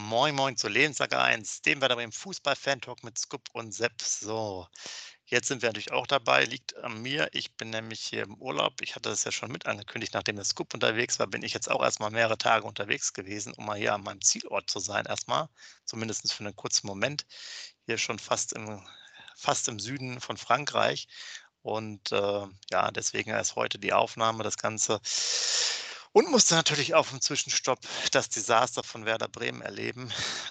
Moin Moin zu Lebenssache 1, dem Werder Bremen Fußball-Fan-Talk mit Scoop und Sepp. So, jetzt sind wir natürlich auch dabei, liegt an mir. Ich bin nämlich hier im Urlaub. Ich hatte das ja schon mit angekündigt, nachdem der Scoop unterwegs war, bin ich jetzt auch erstmal mehrere Tage unterwegs gewesen, um mal hier an meinem Zielort zu sein erstmal, zumindest für einen kurzen Moment. Hier schon fast im Süden von Frankreich. Und ja, deswegen erst heute die Aufnahme, das Ganze. Und musste natürlich auch im Zwischenstopp das Desaster von Werder Bremen erleben.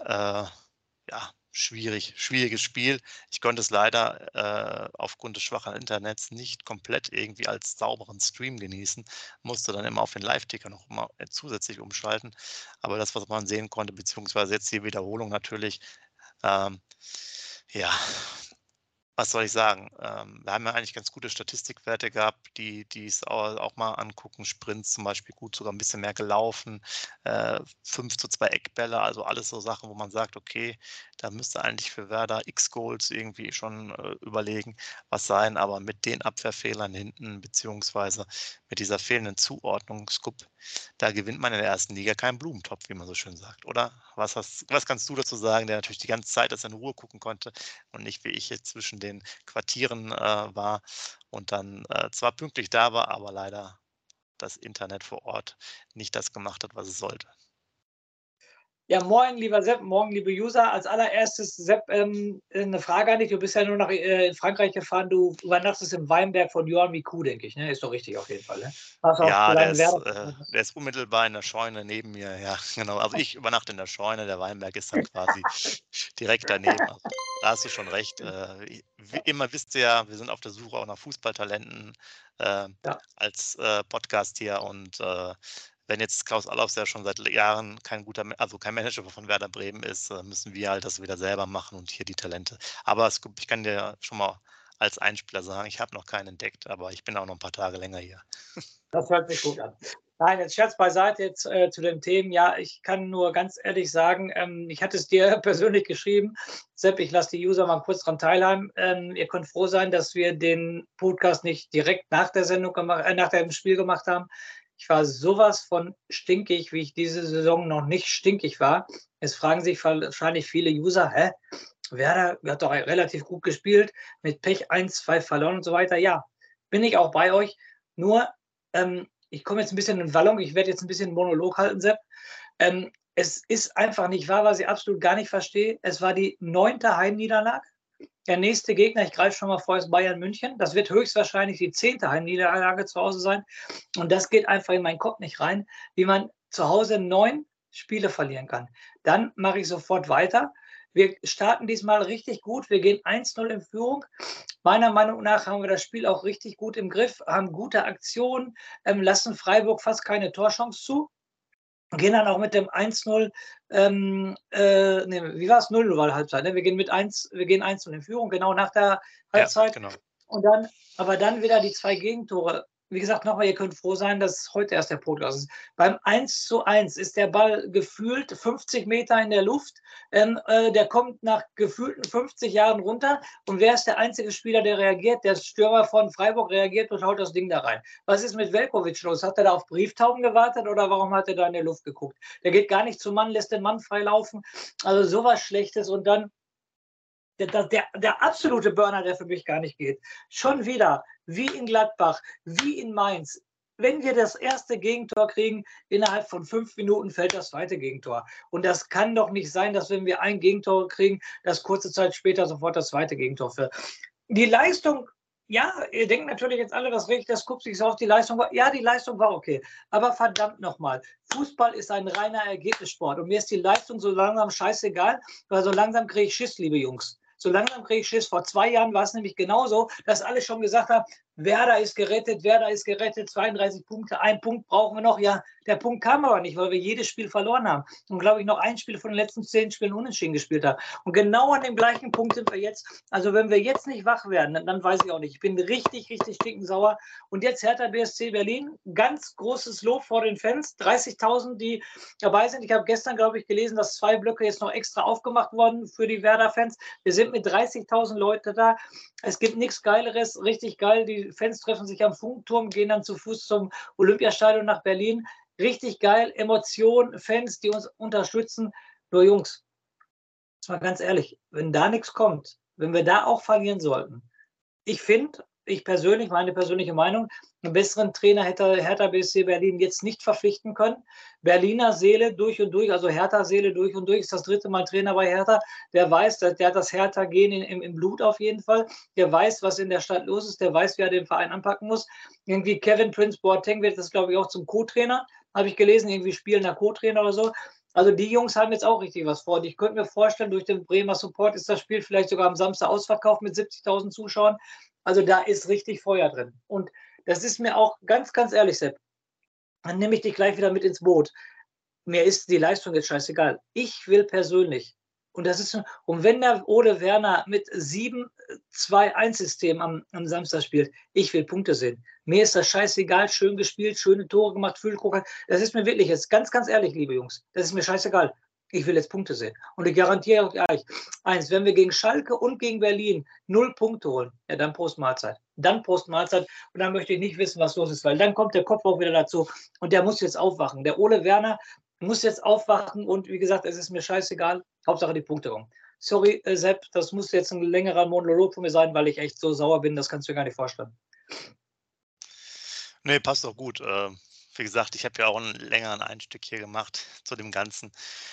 Ja, schwieriges Spiel. Ich konnte es leider aufgrund des schwachen Internets nicht komplett irgendwie als sauberen Stream genießen, musste dann immer auf den Live-Ticker noch mal zusätzlich umschalten. Aber das, was man sehen konnte, beziehungsweise jetzt die Wiederholung natürlich, ähm, ja, was soll ich sagen? Wir haben ja eigentlich ganz gute Statistikwerte gehabt, die es auch mal angucken. Sprints zum Beispiel gut, sogar ein bisschen mehr gelaufen, 5:2 Eckbälle, also alles so Sachen, wo man sagt: „Okay, da müsste eigentlich für Werder X Goals irgendwie schon, überlegen was sein." Aber mit den Abwehrfehlern hinten beziehungsweise mit dieser fehlenden Zuordnung, Scoop, da gewinnt man in der ersten Liga keinen Blumentopf, wie man so schön sagt, oder? Was kannst du dazu sagen, der natürlich die ganze Zeit das in Ruhe gucken konnte und nicht wie ich jetzt zwischen den Quartieren war und dann zwar pünktlich da war, aber leider das Internet vor Ort nicht das gemacht hat, was es sollte. Ja, moin, lieber Sepp, morgen, liebe User. Als allererstes, Sepp, 'ne Frage an dich. Du bist ja nur nach in Frankreich gefahren. Du übernachtest im Weinberg von Johan Micoud, denke ich, ne? Ist doch richtig auf jeden Fall, ne? Hast auch Ja, der deinen ist, Werder. äh, der ist unmittelbar in der Scheune neben mir, ja, genau. Also ich übernachte in der Scheune, der Weinberg ist dann quasi direkt daneben. Also, da hast du schon recht. Wie immer wisst ihr ja, wir sind auf der Suche auch nach Fußballtalenten äh, Ja. als Podcast hier. Und wenn jetzt Klaus Allofs, der schon seit Jahren kein Manager von Werder Bremen ist, müssen wir halt das wieder selber machen und hier die Talente. Aber ich kann dir schon mal als Einspieler sagen, ich habe noch keinen entdeckt, aber ich bin auch noch ein paar Tage länger hier. Das hört sich gut an. Nein, jetzt Scherz beiseite jetzt, zu den Themen. Ja, ich kann nur ganz ehrlich sagen, ich hatte es dir persönlich geschrieben. Sepp, ich lasse die User mal kurz dran teilhaben. Ihr könnt froh sein, dass wir den Podcast nicht direkt nach der Sendung nach dem Spiel gemacht haben. Ich war sowas von stinkig, wie ich diese Saison noch nicht stinkig war. Es fragen sich wahrscheinlich viele User: „Hä, Werder hat doch relativ gut gespielt, mit Pech 1-2 verloren“ und so weiter. Ja, bin ich auch bei euch. Nur ich komme jetzt ein bisschen in Wallung, ich werde jetzt ein bisschen 'n Monolog halten, Sepp. Es ist einfach nicht wahr, was ich absolut gar nicht verstehe. Es war die 9. Heimniederlage. Der nächste Gegner, ich greife schon mal vor, ist Bayern München. Das wird höchstwahrscheinlich die 10. Heimniederlage zu Hause sein. Und das geht einfach in meinen Kopf nicht rein, wie man zu Hause 9 Spiele verlieren kann. Dann mache ich sofort weiter. Wir starten diesmal richtig gut. Wir gehen 1:0 in Führung. Meiner Meinung nach haben wir das Spiel auch richtig gut im Griff, haben gute Aktionen, lassen Freiburg fast keine Torchance zu. Gehen dann auch mit dem 1:0, ne, wie war's? 0:0 war Halbzeit, ne? Wir gehen 1:0 in Führung, genau nach der Ja, Halbzeit. genau. Und dann wieder die 2 Gegentore. Wie gesagt, nochmal, ihr könnt froh sein, dass heute erst der Podcast ist. Beim 1:1 ist der Ball gefühlt 50 Meter in der Luft. Der kommt nach gefühlten 50 Jahren runter. Und wer ist der einzige Spieler, der reagiert? Der Stürmer von Freiburg reagiert und haut das Ding da rein. Was ist mit Velkovic los? Hat er da auf Brieftauben gewartet oder warum hat er da in der Luft geguckt? Der geht gar nicht zum Mann, lässt den Mann frei laufen. Also sowas Schlechtes. Und dann der absolute Burner, der für mich gar nicht geht. Schon wieder, wie in Gladbach, wie in Mainz. Wenn wir das erste Gegentor kriegen, innerhalb von 5 Minuten fällt das zweite Gegentor. Und das kann doch nicht sein, dass wenn wir ein Gegentor kriegen, dass kurze Zeit später sofort das zweite Gegentor fällt. Die Leistung, ja, ihr denkt natürlich jetzt alle, das Recht, das guckt sich so auf die Leistung. Ja, die Leistung war okay. Aber verdammt nochmal, Fußball ist ein reiner Ergebnissport. Und mir ist die Leistung so langsam scheißegal, weil so langsam kriege ich Schiss, liebe Jungs. So langsam kriege ich Schiss. Vor 2 Jahren war es nämlich genauso, dass alle schon gesagt haben, Werder ist gerettet, 32 Punkte, 1 Punkt brauchen wir noch. Ja, der Punkt kam aber nicht, weil wir jedes Spiel verloren haben. Und glaube ich noch ein Spiel von den letzten 10 Spielen unentschieden gespielt haben. Und genau an dem gleichen Punkt sind wir jetzt. Also wenn wir jetzt nicht wach werden, dann weiß ich auch nicht. Ich bin richtig, richtig stinkensauer. Und jetzt Hertha BSC Berlin. Ganz großes Lob vor den Fans. 30.000, die dabei sind. Ich habe gestern, glaube ich, gelesen, dass 2 Blöcke jetzt noch extra aufgemacht wurden für die Werder-Fans. Wir sind mit 30.000 Leute da. Es gibt nichts Geileres. Richtig geil. Die Fans treffen sich am Funkturm, gehen dann zu Fuß zum Olympiastadion nach Berlin. Richtig geil. Emotionen, Fans, die uns unterstützen. Nur Jungs, jetzt mal ganz ehrlich, wenn da nichts kommt, wenn wir da auch verlieren sollten, ich finde, ich persönlich, meine persönliche Meinung, einen besseren Trainer hätte Hertha BSC Berlin jetzt nicht verpflichten können. Berliner Seele durch und durch, also Hertha Seele durch und durch, ist das 3. Mal Trainer bei Hertha. Der weiß, der hat das Hertha-Gen im Blut auf jeden Fall. Der weiß, was in der Stadt los ist. Der weiß, wie er den Verein anpacken muss. Irgendwie Kevin Prince Boateng wird das, glaube ich, auch zum Co-Trainer, habe ich gelesen, irgendwie spielender Co-Trainer oder so. Also die Jungs haben jetzt auch richtig was vor. Und ich könnte mir vorstellen, durch den Bremer Support ist das Spiel vielleicht sogar am Samstag ausverkauft mit 70.000 Zuschauern. Also da ist richtig Feuer drin. Und das ist mir auch ganz, ganz ehrlich, Sepp, dann nehme ich dich gleich wieder mit ins Boot. Mir ist die Leistung jetzt scheißegal. Ich will persönlich, und das ist, und wenn der Ole Werner mit 7-2-1-System am Samstag spielt, ich will Punkte sehen. Mir ist das scheißegal, schön gespielt, schöne Tore gemacht, Füllkrug. Das ist mir wirklich jetzt ganz, ganz ehrlich, liebe Jungs, das ist mir scheißegal. Ich will jetzt Punkte sehen. Und ich garantiere euch eins, wenn wir gegen Schalke und gegen Berlin 0 Punkte holen, ja, dann Prost Mahlzeit. Dann Prost Mahlzeit. Und dann möchte ich nicht wissen, was los ist, weil dann kommt der Kopf auch wieder dazu. Und der muss jetzt aufwachen. Der Ole Werner muss jetzt aufwachen und wie gesagt, es ist mir scheißegal. Hauptsache die Punkte kommen. Sorry, Sepp, das muss jetzt ein längerer Monolog von mir sein, weil ich echt so sauer bin, das kannst du dir gar nicht vorstellen. Nee, passt auch gut. Wie gesagt, ich habe ja auch einen längeren Einstieg hier gemacht zu dem Ganzen.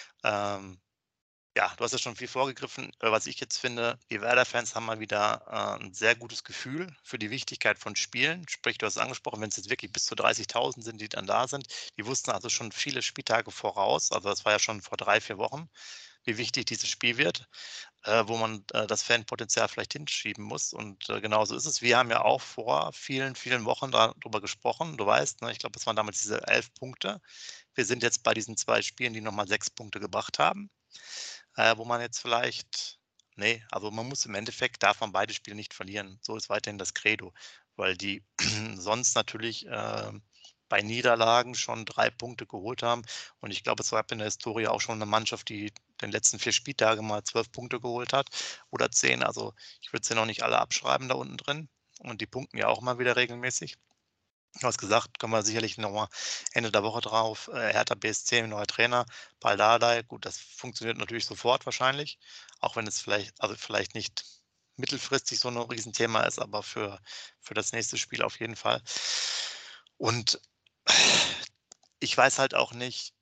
Ja, du hast ja schon viel vorgegriffen. Was ich jetzt finde, die Werder-Fans haben mal wieder ein sehr gutes Gefühl für die Wichtigkeit von Spielen. Sprich, du hast es angesprochen, wenn es jetzt wirklich bis zu 30.000 sind, die dann da sind. Die wussten also schon viele Spieltage voraus, also das war ja schon vor 3, 4 Wochen, wie wichtig dieses Spiel wird, wo man das Fanpotenzial vielleicht hinschieben muss. Und genauso ist es. Wir haben ja auch vor vielen, vielen Wochen darüber gesprochen. Du weißt, ne, ich glaube, es waren damals diese 11 Punkte. Wir sind jetzt bei diesen 2 Spielen, die nochmal 6 Punkte gebracht haben. Wo man jetzt vielleicht, nee, also man muss im Endeffekt, darf man beide Spiele nicht verlieren. So ist weiterhin das Credo, weil die sonst natürlich bei Niederlagen schon 3 Punkte geholt haben. Und ich glaube, es gab in der Historie auch schon eine Mannschaft, die den letzten 4 Spieltage mal 12 Punkte geholt hat oder 10. Also ich würde sie noch nicht alle abschreiben da unten drin. Und die punkten ja auch mal wieder regelmäßig. Du hast gesagt, können wir sicherlich nochmal Ende der Woche drauf. Hertha BSC, neuer Trainer, Pal Dardai. Gut, das funktioniert natürlich sofort wahrscheinlich, auch wenn es vielleicht nicht mittelfristig so ein Riesenthema ist, aber für das nächste Spiel auf jeden Fall. Und ich weiß halt auch nicht,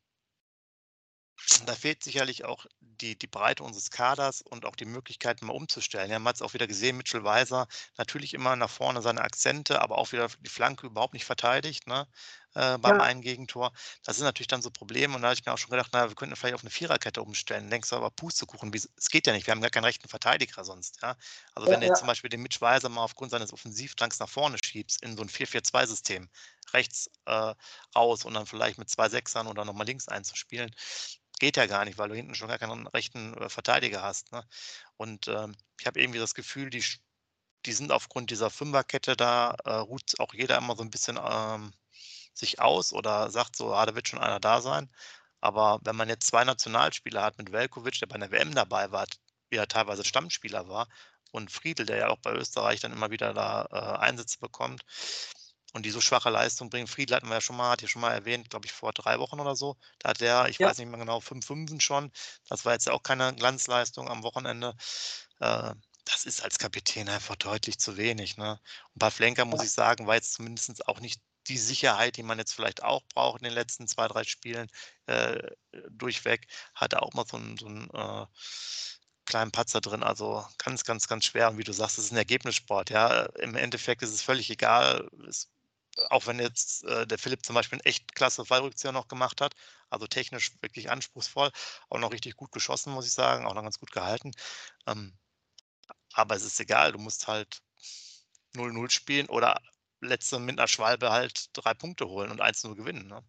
da fehlt sicherlich auch die Breite unseres Kaders und auch die Möglichkeit, mal umzustellen. Ja, man hat es auch wieder gesehen, Mitchell Weiser, natürlich immer nach vorne seine Akzente, aber auch wieder die Flanke überhaupt nicht verteidigt, ne, beim Ja, einen Gegentor. Das sind natürlich dann so Probleme und da habe ich mir auch schon gedacht, na, wir könnten vielleicht auf eine Viererkette umstellen. Denkst du aber, Pustekuchen, es geht ja nicht, wir haben gar keinen rechten Verteidiger sonst, ja. Also wenn ja, du jetzt zum ja. Beispiel den Mitch Weiser mal aufgrund seines Offensivdrangs nach vorne schiebst in so ein 4-4-2-System, rechts raus und dann vielleicht mit 2 Sechsern oder nochmal links einzuspielen, geht ja gar nicht, weil du hinten schon gar keinen rechten Verteidiger hast, ne? Und ich habe irgendwie das Gefühl, die sind aufgrund dieser Fünferkette da, ruht auch jeder immer so ein bisschen sich aus oder sagt so: „Ah, da wird schon einer da sein.“ Aber wenn man jetzt 2 Nationalspieler hat mit Veljković, der bei der WM dabei war, wie er teilweise Stammspieler war, und Friedl, der ja auch bei Österreich dann immer wieder da Einsätze bekommt und die so schwache Leistung bringen. Friedl hat ja schon mal erwähnt, glaube ich, vor 3 Wochen oder so. Da hat der, ich Ja. weiß nicht mehr genau, 5 Fünfen schon. Das war jetzt ja auch keine Glanzleistung am Wochenende. Äh, Das ist als Kapitän einfach deutlich zu wenig, ne? Und bei Pavlenka, muss ich sagen, war jetzt zumindest auch nicht die Sicherheit, die man jetzt vielleicht auch braucht in den letzten 2, 3 Spielen, durchweg. Hatte auch mal so 'n kleinen Patzer drin, also ganz, ganz, ganz schwer. Und wie du sagst, es ist ein Ergebnissport, ja. Im Endeffekt ist es völlig egal, auch wenn jetzt der Philipp zum Beispiel 'n echt klasse Fallrückzieher noch gemacht hat, also technisch wirklich anspruchsvoll, auch noch richtig gut geschossen, muss ich sagen, auch noch ganz gut gehalten. Ähm, aber es ist egal, du musst halt 0-0 spielen oder letzte mit 'ner Schwalbe halt 3 Punkte holen und 1:0 gewinnen, ne?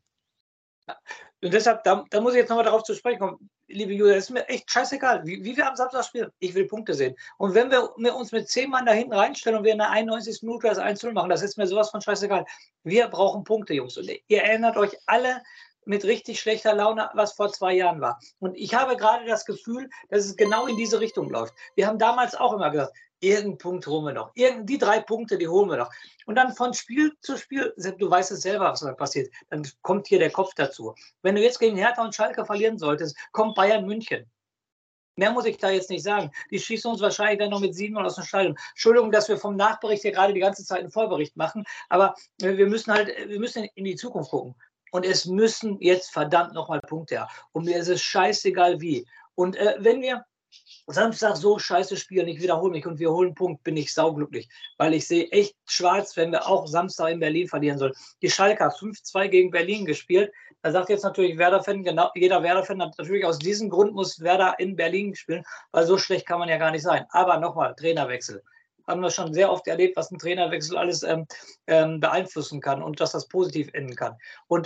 Und deshalb, da muss ich jetzt nochmal darauf zu sprechen kommen. Liebe Julia, es ist mir echt scheißegal, wie wir am Samstag spielen. Ich will Punkte sehen. Und wenn wir uns mit 10 Mann da hinten reinstellen und wir in der 91. Minute das 1:0 machen, das ist mir sowas von scheißegal. Wir brauchen Punkte, Jungs. Und ihr erinnert euch alle, mit richtig schlechter Laune, was vor 2 Jahren war. Und ich habe gerade das Gefühl, dass es genau in diese Richtung läuft. Wir haben damals auch immer gesagt, irgendeinen Punkt holen wir noch. Die 3 Punkte, die holen wir noch. Und dann von Spiel zu Spiel, du weißt es selber, was da passiert, dann kommt hier der Kopf dazu. Wenn du jetzt gegen Hertha und Schalke verlieren solltest, kommt Bayern München. Mehr muss ich da jetzt nicht sagen. Die schießen uns wahrscheinlich dann noch mit 7 aus dem Stadion. Entschuldigung, dass wir vom Nachbericht hier gerade die ganze Zeit einen Vorbericht machen, aber wir müssen in die Zukunft gucken. Und es müssen jetzt verdammt nochmal Punkte her. Und mir ist es scheißegal wie. Und wenn wir Samstag so scheiße spielen, ich wiederhole mich und wir holen einen Punkt, bin ich sauglücklich, weil ich sehe echt schwarz, wenn wir auch Samstag in Berlin verlieren sollen. Die Schalke hat 5-2 gegen Berlin gespielt. Da sagt jetzt natürlich Werder-Fan, genau, jeder Werder-Fan hat natürlich aus diesem Grund muss Werder in Berlin spielen, weil so schlecht kann man ja gar nicht sein. Aber nochmal, Trainerwechsel. Haben wir schon sehr oft erlebt, was ein Trainerwechsel alles beeinflussen kann und dass das positiv enden kann. Und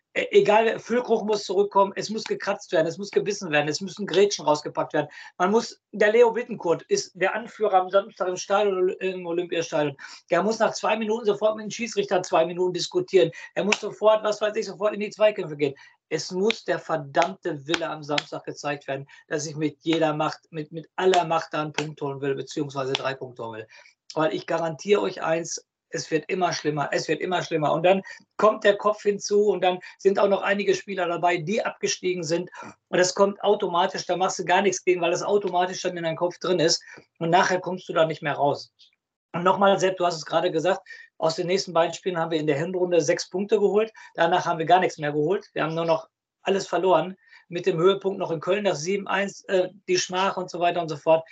egal, Füllkrug muss zurückkommen, es muss gekratzt werden, es muss gebissen werden, es müssen Grätschen rausgepackt werden. Der Leo Bittencourt ist der Anführer am Samstag im Stadion, im Olympiastadion. Der muss nach 2 Minuten sofort mit dem Schiedsrichter 2 Minuten diskutieren. Er muss sofort, was weiß ich, sofort in die Zweikämpfe gehen. Es muss der verdammte Wille am Samstag gezeigt werden, dass ich mit jeder Macht, mit aller Macht da einen Punkt holen will, beziehungsweise 3 Punkte holen will. Weil ich garantiere euch eins, es wird immer schlimmer, es wird immer schlimmer. Und dann kommt der Kopf hinzu und dann sind auch noch einige Spieler dabei, die abgestiegen sind. Und das kommt automatisch, da machst du gar nichts gegen, weil das automatisch dann in deinem Kopf drin ist. Und nachher kommst du da nicht mehr raus. Und nochmal, Sepp, du hast es gerade gesagt, aus den nächsten beiden Spielen haben wir in der Hinrunde 6 Punkte geholt. Danach haben wir gar nichts mehr geholt. Wir haben nur noch alles verloren. Mit dem Höhepunkt noch in Köln, das 7-1, die Schmach und so weiter und so fort.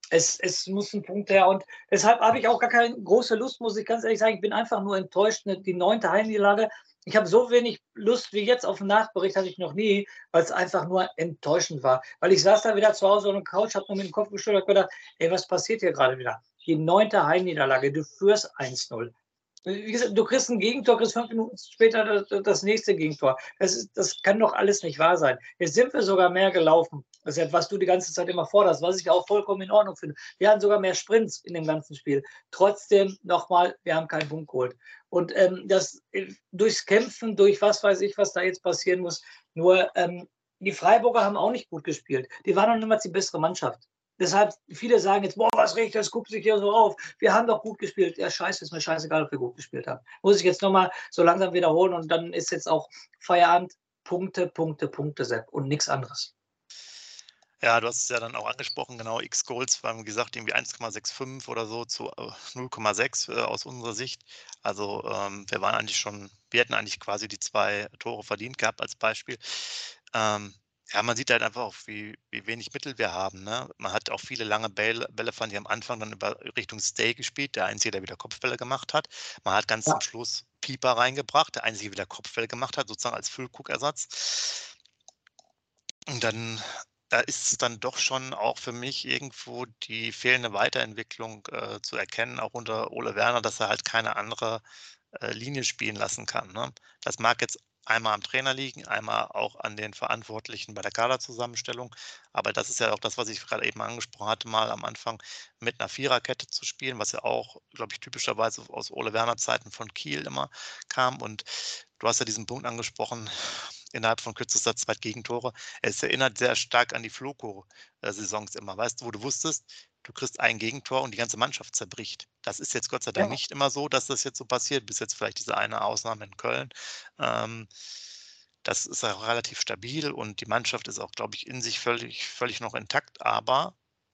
Es muss ein Punkt her und deshalb habe ich auch gar keine große Lust, muss ich ganz ehrlich sagen. Ich bin einfach nur enttäuscht. Die 9. Heimniederlage. Ich habe so wenig Lust wie jetzt auf den Nachbericht, hatte ich noch nie, weil es einfach nur enttäuschend war. Weil ich saß da wieder zu Hause auf der Couch, habe nur mit dem Kopf geschüttelt und gedacht, ey, was passiert hier gerade wieder? Die 9. Heimniederlage, du führst 1-0. Wie gesagt, du kriegst ein Gegentor, kriegst 5 Minuten später das nächste Gegentor. Das kann doch alles nicht wahr sein. Jetzt sind wir sogar mehr gelaufen. Das ist etwas, was du die ganze Zeit immer forderst, was ich auch vollkommen in Ordnung finde. Wir hatten sogar mehr Sprints in dem ganzen Spiel. Trotzdem nochmal, wir haben keinen Punkt geholt. Und das durchs Kämpfen, durch was weiß ich, was da jetzt passieren muss. Nur die Freiburger haben auch nicht gut gespielt. Die waren noch niemals die bessere Mannschaft. Deshalb, viele sagen jetzt, boah, was regt das, guckt sich hier so auf. Wir haben doch gut gespielt. Ja, scheiße, ist mir scheißegal, ob wir gut gespielt haben. Muss ich jetzt nochmal so langsam wiederholen und dann ist jetzt auch Feierabend. Punkte, Punkte, Punkte, Sepp und nichts anderes. Ja, du hast es ja dann auch angesprochen, genau, X-Goals, wir haben gesagt, irgendwie 1,65 oder so zu 0,6 aus unserer Sicht. Also wir hätten eigentlich quasi die 2 Tore verdient gehabt als Beispiel. Ja, man sieht halt einfach auch, wie wenig Mittel wir haben, ne? Man hat auch viele lange Bälle fand ich am Anfang dann über Richtung Stay gespielt, der Einzige, der wieder Kopfbälle gemacht hat. Man hat ganz zum Ja. Schluss Pieper reingebracht, der Einzige, der wieder Kopfbälle gemacht hat, sozusagen als Füllkrug-Ersatz. Und dann da ist es dann doch schon auch für mich irgendwo die fehlende Weiterentwicklung, zu erkennen, auch unter Ole Werner, dass er halt keine andere, Linie spielen lassen kann, ne? Das mag jetzt einmal am Trainer liegen, einmal auch an den Verantwortlichen bei der Kaderzusammenstellung, aber das ist ja auch das, was ich gerade eben angesprochen hatte, mal am Anfang mit einer Viererkette zu spielen, was ja auch, glaube ich, typischerweise aus Ole Werner Zeiten von Kiel immer kam. Und du hast ja diesen Punkt angesprochen, innerhalb von kürzester Zeit Gegentore. Es erinnert sehr stark an die Floco Saisons immer, weißt du, wo du wusstest, du kriegst ein Gegentor und die ganze Mannschaft zerbricht. Das ist jetzt Gott sei Dank Ja. nicht immer so, dass das jetzt so passiert, bis jetzt vielleicht diese eine Ausnahme in Köln. Ähm, Das ist auch relativ stabil und die Mannschaft ist auch, glaube ich, in sich völlig noch intakt, aber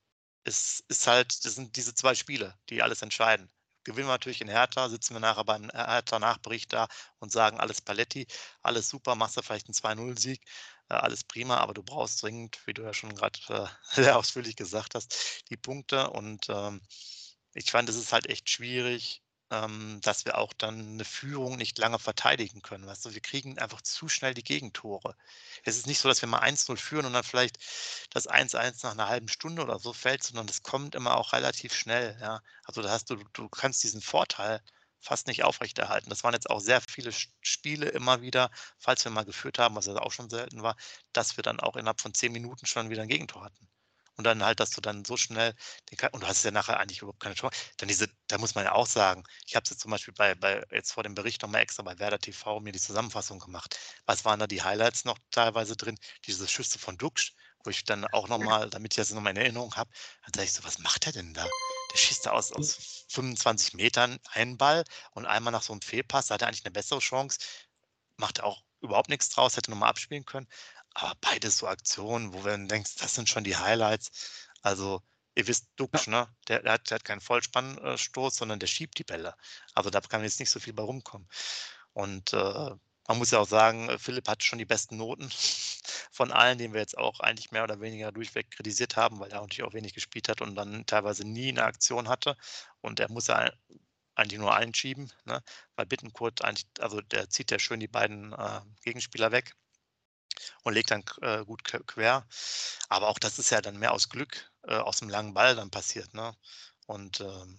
das sind diese 2 Spiele, die alles entscheiden. Gewinnen wir natürlich in Hertha, sitzen wir nachher beim Hertha-Nachbericht da und sagen: „Alles Paletti, alles super, machst du vielleicht 'n 2-0-Sieg, alles prima“, aber du brauchst dringend, wie du ja schon grad, sehr ausführlich gesagt hast, die Punkte. Und, ich fand, es ist halt echt schwierig, dass wir auch dann 'ne Führung nicht lange verteidigen können, weißt du? Wir kriegen einfach zu schnell die Gegentore. Es ist nicht so, dass wir mal 1-0 führen und dann vielleicht das 1-1 nach einer halben Stunde oder so fällt, sondern das kommt immer auch relativ schnell, ja. Also, da hast du kannst diesen Vorteil fast nicht aufrechterhalten. Das waren jetzt auch sehr viele Spiele immer wieder, falls wir mal geführt haben, was ja auch schon selten war, dass wir dann auch innerhalb von 10 Minuten schon wieder ein Gegentor hatten. und dann halt, dass du dann so schnell und du hast ja nachher eigentlich überhaupt keine Chance. Dann da muss man ja auch sagen, ich habe es jetzt zum Beispiel jetzt vor dem Bericht nochmal extra bei Werder TV mir die Zusammenfassung gemacht. Was waren da die Highlights noch teilweise drin? Diese Schüsse von Duxch, wo ich dann auch nochmal, damit ich das nochmal in Erinnerung habe, dann sage ich so, was macht der denn da? Der schießt da aus 25 Metern einen Ball und einmal nach so einem Fehlpass, da hat er eigentlich eine bessere Chance, macht auch überhaupt nichts draus, hätte nochmal abspielen können. Aber beides so Aktionen, wo du dann denkst, das sind schon die Highlights. Also, ihr wisst Duxch, ne? Der hat keinen Vollspannstoß, sondern der schiebt die Bälle. Also, da kann jetzt nicht so viel bei rumkommen. Und, man muss ja auch sagen, Philipp hat schon die besten Noten von allen, den wir jetzt auch eigentlich mehr oder weniger durchweg kritisiert haben, weil er natürlich auch wenig gespielt hat und dann teilweise nie eine Aktion hatte. Und er muss ja eigentlich nur einschieben, ne? Weil Bittencourt eigentlich, also der zieht ja schön die beiden Gegenspieler weg und legt dann gut quer. Aber auch das ist ja dann mehr aus Glück, aus dem langen Ball dann passiert, ne? Und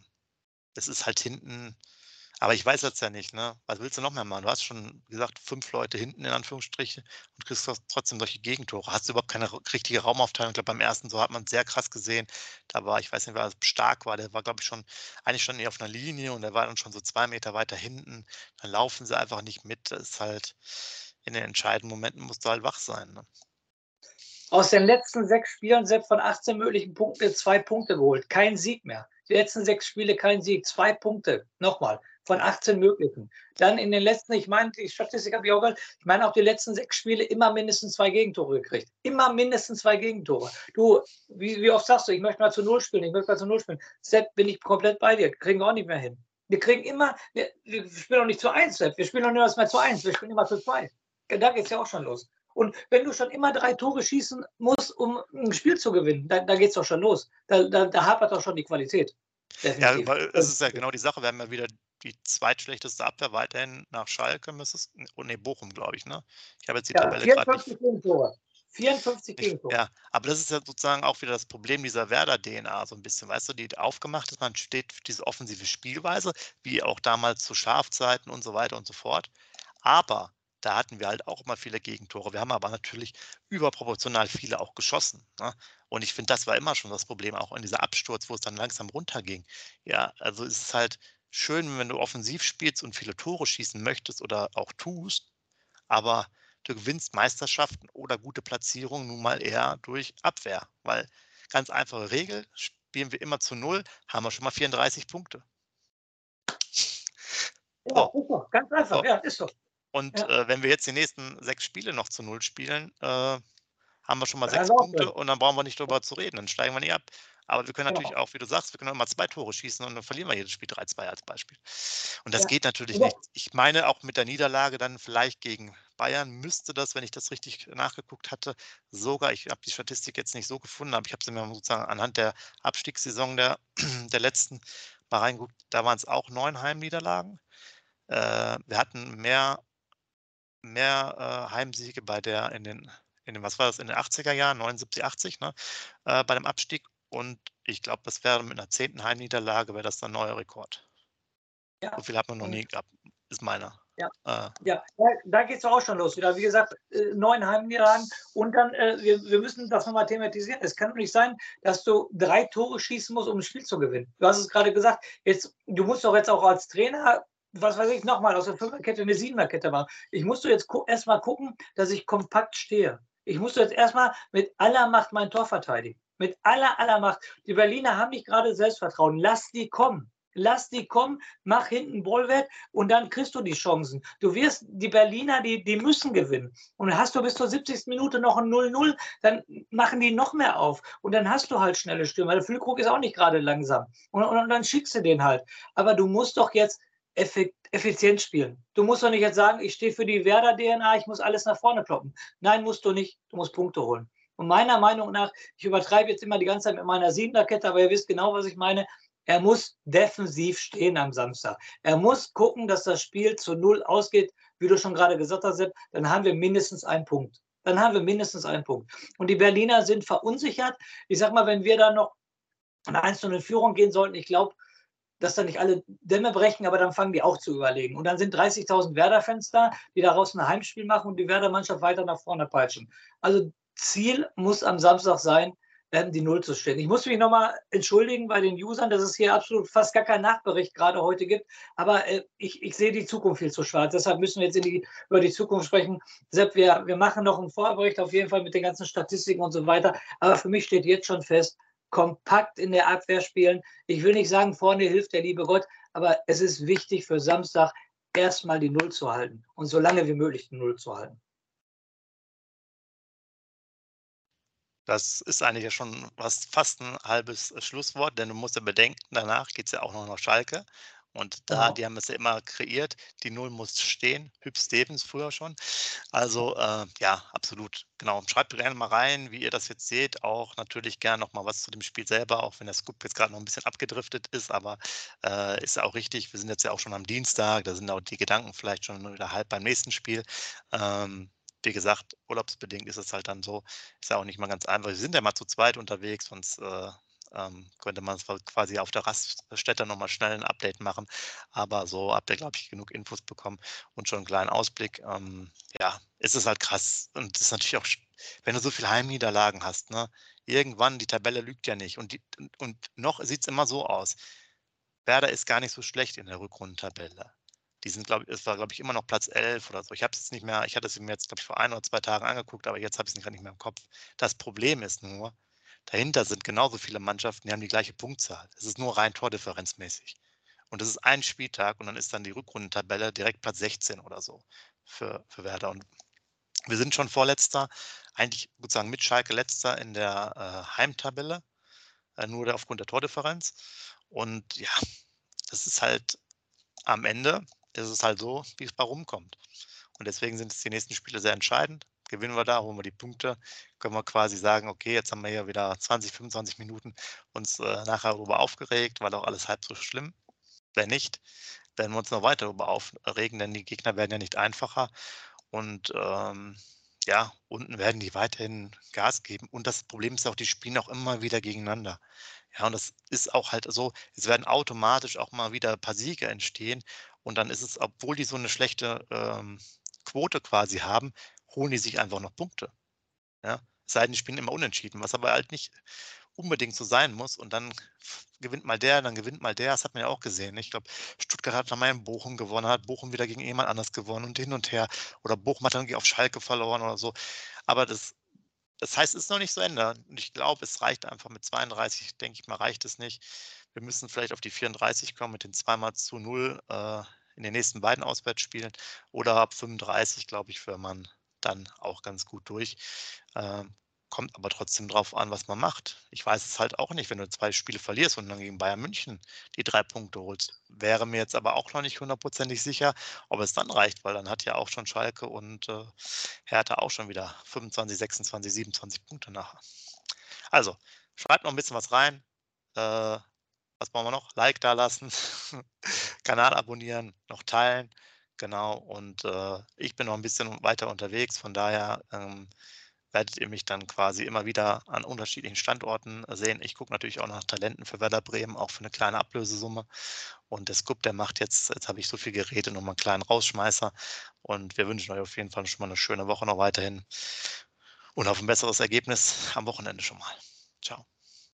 es ist halt hinten, aber ich weiß jetzt ja nicht, ne? Was willst du noch mehr machen? Du hast schon, wie gesagt, 5 Leute hinten in Anführungsstrichen und kriegst trotzdem solche Gegentore. Hast du überhaupt keine richtige Raumaufteilung? Ich glaube, beim ersten so hat man sehr krass gesehen. Da war, ich weiß nicht, wer stark war, der war, glaube ich, eigentlich schon eher auf einer Linie und der war dann schon so 2 Meter weiter hinten. Dann laufen sie einfach nicht mit. Das ist halt, in den entscheidenden Momenten musst du halt wach sein, ne? Aus den letzten 6 Spielen, selbst von 18 möglichen Punkten, 2 Punkte geholt. Kein Sieg mehr. Die letzten 6 Spiele kein Sieg. 2 Punkte. Nochmal. Von 18 möglichen. Dann in den letzten, ich meine, die Statistik habe ich auch gehört, ich meine auch die letzten 6 Spiele immer mindestens 2 Gegentore gekriegt. Immer mindestens 2 Gegentore. Du, wie oft sagst du, ich möchte mal zu Null spielen, ich möchte mal zu Null spielen. Sepp, bin ich komplett bei dir. Kriegen wir auch nicht mehr hin. Wir kriegen immer, wir spielen auch nicht zu 1, Sepp. Wir spielen auch nicht mehr zu 1. Wir spielen immer zu 2. Da geht es ja auch schon los. Und wenn du schon immer 3 Tore schießen musst, um ein Spiel zu gewinnen, da geht es doch schon los. Da hapert doch schon die Qualität. Ja, Definitiv. weil es ist ja genau die Sache. Wir haben ja wieder die zweitschlechteste Abwehr weiterhin nach Schalke, müsste es, oh ne, Bochum, glaube ich, ne? Ich habe jetzt die Ja, Tabelle gerade 54 Gegentore. 54 nicht, Gegentore. ja, aber das ist ja sozusagen auch wieder das Problem dieser Werder-DNA so ein bisschen, weißt du, die aufgemacht ist. Man steht für diese offensive Spielweise, wie auch damals zu Schafzeiten und so weiter und so fort. Aber da hatten wir halt auch immer viele Gegentore. Wir haben aber natürlich überproportional viele auch geschossen, ne? Und ich finde, das war immer schon das Problem, auch in dieser Absturz, wo es dann langsam runterging. Ja, also es ist halt schön, wenn du offensiv spielst und viele Tore schießen möchtest oder auch tust, aber du gewinnst Meisterschaften oder gute Platzierungen nun mal eher durch Abwehr, weil ganz einfache Regel, spielen wir immer zu Null, haben wir schon mal 34 Punkte. Ja, So, ist doch. Ganz einfach. so. Ja, ist so. Und Ja, wenn wir jetzt die nächsten 6 Spiele noch zu Null spielen, haben wir schon mal dann haben 6 wir auch Punkte drin. und dann brauchen wir nicht drüber zu reden, dann steigen wir nicht ab. Aber wir können natürlich Genau. auch, wie du sagst, wir können auch mal 2 Tore schießen und dann verlieren wir jedes Spiel 3-2 als Beispiel. Und das Ja. geht natürlich Ja. nicht. Ich meine, auch mit der Niederlage dann vielleicht gegen Bayern müsste das, wenn ich das richtig nachgeguckt hatte, sogar, ich habe die Statistik jetzt nicht so gefunden, aber ich habe sie mir sozusagen anhand der Abstiegssaison der letzten mal reingeguckt, da waren es auch 9 Heimniederlagen. Wir hatten mehr Heimsiege in den was war das, in den 80er Jahren, 79, 80, ne, bei dem Abstieg. Und ich glaube, das wäre mit einer 10. Heimniederlage wäre das dann neuer Rekord. So Ja. viel hat man noch nie Und gehabt, ist meiner. ja. Äh, Ja, da geht es auch schon los wieder. Wie gesagt, 9 Heimniederlagen und dann, wir müssen das nochmal thematisieren. Es kann doch nicht sein, dass du 3 Tore schießen musst, um ein Spiel zu gewinnen. Du hast es gerade gesagt, du musst doch jetzt auch als Trainer, was weiß ich, nochmal aus der Fünferkette eine Siebenerkette machen. Ich muss doch jetzt erstmal gucken, dass ich kompakt stehe. Ich muss doch jetzt erstmal mit aller Macht mein Tor verteidigen. Mit aller Macht. Die Berliner haben nicht gerade Selbstvertrauen. Lass die kommen. Lass die kommen, mach hinten Bollwerk und dann kriegst du die Chancen. Du wirst die Berliner, die müssen gewinnen. Und dann hast du bis zur 70. Minute noch ein 0-0, dann machen die noch mehr auf. Und dann hast du halt schnelle Stürmer. Der Füllkrug ist auch nicht gerade langsam. Und dann schickst du den halt. Aber du musst doch jetzt effizient spielen. Du musst doch nicht jetzt sagen, ich stehe für die Werder-DNA, ich muss alles nach vorne kloppen. Nein, musst du nicht. Du musst Punkte holen. Und meiner Meinung nach, ich übertreibe jetzt immer die ganze Zeit mit meiner Siebener-Kette, aber ihr wisst genau, was ich meine. Er muss defensiv stehen am Samstag. Er muss gucken, dass das Spiel zu Null ausgeht, wie du schon gerade gesagt hast, Sepp, dann haben wir mindestens einen Punkt. Dann haben wir mindestens einen Punkt. Und die Berliner sind verunsichert. Ich sag mal, wenn wir da noch eine 1-0 in Führung gehen sollten, ich glaube, dass da nicht alle Dämme brechen, aber dann fangen die auch zu überlegen. Und dann sind 30.000 Werder-Fans da, die daraus ein Heimspiel machen und die Werder-Mannschaft weiter nach vorne peitschen. Also Ziel muss am Samstag sein, die Null zu stehen. Ich muss mich nochmal entschuldigen bei den Usern, dass es hier absolut fast gar keinen Nachbericht gerade heute gibt. Aber ich sehe die Zukunft viel zu schwarz. Deshalb müssen wir jetzt über die Zukunft sprechen. Sepp, wir machen noch einen Vorbericht auf jeden Fall mit den ganzen Statistiken und so weiter. Aber für mich steht jetzt schon fest, kompakt in der Abwehr spielen. Ich will nicht sagen, vorne hilft der liebe Gott, aber es ist wichtig für Samstag, erstmal die Null zu halten und so lange wie möglich die Null zu halten. Das ist eigentlich ja schon fast ein halbes Schlusswort, denn du musst ja bedenken, danach geht es ja auch noch nach Schalke und Genau. die haben es ja immer kreiert. Die Null muss stehen, Hüb Stevens früher schon. Also, ja, absolut, genau. Schreibt gerne mal rein, wie ihr das jetzt seht. Auch natürlich gerne noch mal was zu dem Spiel selber, auch wenn der Scoop jetzt gerade noch ein bisschen abgedriftet ist, aber, ist ja auch richtig. Wir sind jetzt ja auch schon am Dienstag, da sind auch die Gedanken vielleicht schon wieder halb beim nächsten Spiel. Wie gesagt, urlaubsbedingt ist es halt dann so, ist ja auch nicht mal ganz einfach. Wir sind ja mal zu zweit unterwegs, sonst, könnte man quasi auf der Raststätte noch mal schnell ein Update machen. Aber so habt ihr, glaube ich, genug Infos bekommen und schon einen kleinen Ausblick. Ja, es ist halt krass und es ist natürlich auch wenn du so viele Heimniederlagen hast, ne? Irgendwann die Tabelle lügt ja nicht und noch sieht's immer so aus. Werder ist gar nicht so schlecht in der Rückrundentabelle. Die sind, es war, glaube ich, immer noch Platz 11 oder so. Ich habe es jetzt nicht mehr ich hatte es mir jetzt, glaube ich, vor 1 oder 2 Tagen angeguckt, aber jetzt habe ich's grad nicht mehr im Kopf. Das Problem ist nur, dahinter sind genauso viele Mannschaften, die haben die gleiche Punktzahl. Es ist nur rein tordifferenzmäßig. Und das ist ein Spieltag und dann ist dann die Rückrundentabelle direkt Platz 16 oder so für Werder. Und wir sind schon Vorletzter, eigentlich sozusagen mit Schalke Letzter in der, Heimtabelle, nur aufgrund der Tordifferenz. Und ja, das ist halt am Ende ist es halt so, wie es bei rumkommt. Und deswegen sind es die nächsten Spiele sehr entscheidend. Gewinnen wir da, holen wir die Punkte, können wir quasi sagen, okay, jetzt haben wir hier wieder 20, 25 Minuten uns nachher darüber aufgeregt, weil auch alles halb so schlimm. Wenn nicht, werden wir uns noch weiter darüber aufregen, denn die Gegner werden ja nicht einfacher. Und ja, unten werden die weiterhin Gas geben. Und das Problem ist auch, die spielen auch immer wieder gegeneinander. Ja, und das ist auch halt so, es werden automatisch auch mal wieder ein paar Siege entstehen. Und dann ist es, obwohl die so eine schlechte Quote quasi haben, holen die sich einfach noch Punkte. Ja? Es sei denn, die spielen immer unentschieden, was aber halt nicht unbedingt so sein muss. Und dann gewinnt mal der, dann gewinnt mal der. Das hat man ja auch gesehen. Ich glaube, Stuttgart hat dann mal in Bochum gewonnen, hat Bochum wieder gegen jemand anders gewonnen und hin und her. Oder Bochum hat dann auf Schalke verloren oder so. Aber das heißt, es ist noch nicht zu Ende. Und ich glaube, es reicht einfach mit 32, denke ich mal, reicht es nicht. Wir müssen vielleicht auf die 34 kommen mit den 2-0 in den nächsten beiden Auswärtsspielen. Oder ab 35, glaube ich, wäre man dann auch ganz gut durch. Kommt aber trotzdem drauf an, was man macht. Ich weiß es halt auch nicht, wenn du 2 Spiele verlierst und dann gegen Bayern München die 3 Punkte holst. Wäre mir jetzt aber auch noch nicht hundertprozentig sicher, ob es dann reicht, weil dann hat ja auch schon Schalke und Hertha auch schon wieder 25, 26, 27 Punkte nachher. Also, schreibt noch ein bisschen was rein. Was brauchen wir noch? Like da lassen, Kanal abonnieren, noch teilen. Genau, und ich bin noch ein bisschen weiter unterwegs, von daher werdet ihr mich dann quasi immer wieder an unterschiedlichen Standorten sehen. Ich gucke natürlich auch nach Talenten für Werder Bremen, auch für eine kleine Ablösesumme. Und der Scoop, der macht jetzt habe ich so viel geredet, noch mal einen kleinen Rausschmeißer. Und wir wünschen euch auf jeden Fall schon mal eine schöne Woche noch weiterhin und auf ein besseres Ergebnis am Wochenende schon mal. Ciao.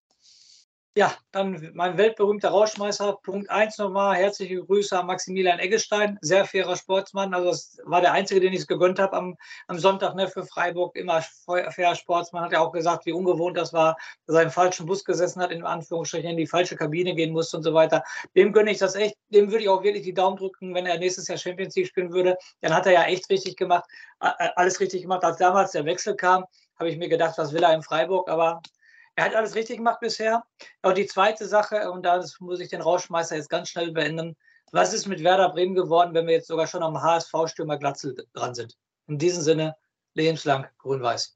Ja, dann mein weltberühmter Rausschmeißer. Punkt 1 nochmal. Herzliche Grüße an Maximilian Eggestein. Sehr fairer Sportsmann. Also das war der Einzige, den ich es gegönnt habe am Sonntag, ne, für Freiburg. Immer fairer Sportsmann. Hat ja auch gesagt, wie ungewohnt das war, dass er im falschen Bus gesessen hat, in Anführungsstrichen in die falsche Kabine gehen musste und so weiter. Dem gönne ich das echt. Dem würde ich auch wirklich die Daumen drücken, wenn er nächstes Jahr Champions League spielen würde. Dann hat er ja echt richtig gemacht. Alles richtig gemacht. Als damals der Wechsel kam, habe ich mir gedacht, was will er in Freiburg? Aber er hat alles richtig gemacht bisher. Und die zweite Sache, und da muss ich den Rausschmeißer jetzt ganz schnell beenden. Was ist mit Werder Bremen geworden, wenn wir jetzt sogar schon am HSV-Stürmer Glatzel dran sind? In diesem Sinne, lebenslang grün-weiß.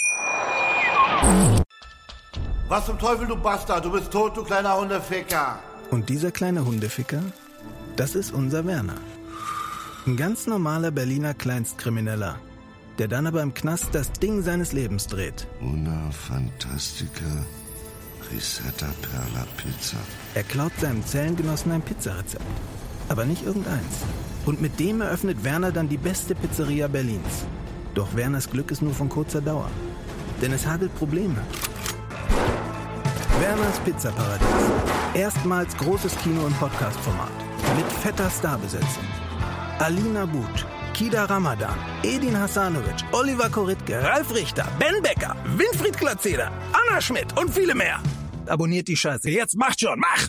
Was zum Teufel, du Bastard? Du bist tot, du kleiner Hundeficker. Und dieser kleine Hundeficker, das ist unser Werner. Ein ganz normaler Berliner Kleinstkrimineller, der dann aber im Knast das Ding seines Lebens dreht. Una Fantastica Risetta Perla Pizza. Er klaut seinem Zellengenossen ein Pizzarezept. Aber nicht irgendeins. Und mit dem eröffnet Werner dann die beste Pizzeria Berlins. Doch Werners Glück ist nur von kurzer Dauer. Denn es hagelt Probleme. Werners Pizzaparadies. Erstmals großes Kino- und Podcast-Format. Mit fetter Starbesetzung. Alina But, Kida Ramadan, Edin Hasanovic, Oliver Koritke, Ralf Richter, Ben Becker, Winfried Glatzeder, Anna Schmidt und viele mehr. Abonniert die Scheiße. Jetzt macht schon, mach!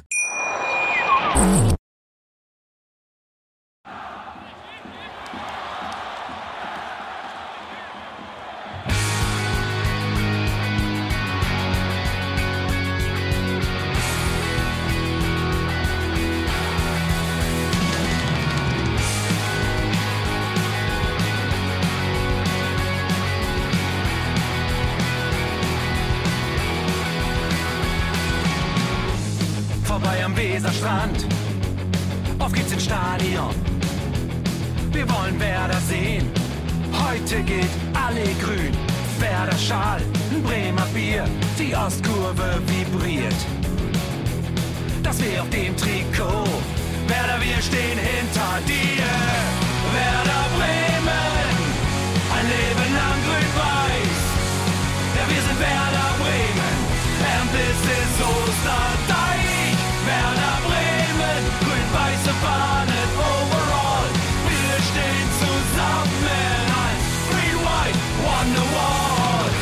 Vorbei am Weserstrand, auf geht's ins Stadion. Wir wollen Werder sehen, heute geht alle grün. Werder Schal, ein Bremer Bier, die Ostkurve vibriert. Das weh auf dem Trikot, Werder, wir stehen hinter dir. Werder Bremen, ein Leben lang grün-weiß. Ja, wir sind Werder Bremen, and this is Osterdeich. Werder Bremen, grün-weiße Fahnen overall. Wir stehen zusammen als Green-White Wonderwall.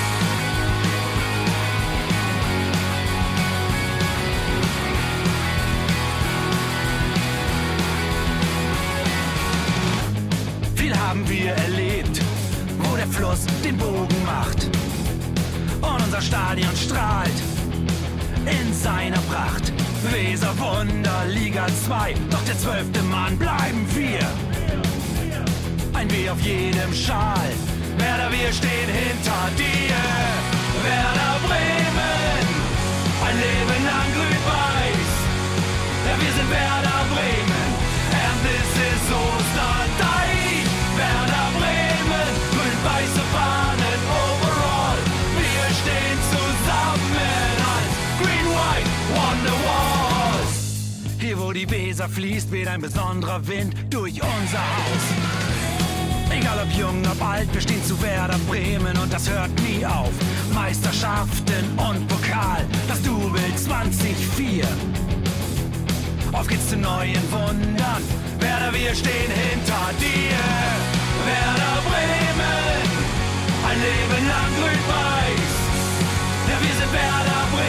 Viel haben wir erlebt, wo der Fluss den Bogen macht. Und unser Stadion strahlt in seiner Pracht. Weser Wunder, Liga 2, doch der 12. Mann bleiben wir. Ein W auf jedem Schal, Werder, wir stehen hinter dir. Werder Bremen, ein Leben lang grün-weiß. Ja, wir sind Werder Bremen, and this is Osterdeich. Werder Bremen, grün-weiße Fahnen overall. Wir stehen zusammen als Green-White Wonderwall. Hier wo die Weser fließt, weht ein besonderer Wind durch unser Haus. Egal ob jung, ob alt, wir stehen zu Werder Bremen und das hört nie auf. Meisterschaften und Pokal, das Double 2004. Auf geht's zu neuen Wundern, Werder, wir stehen hinter dir. Werder Bremen, ein Leben lang grün-weiß. Ja, wir sind Werder Bremen.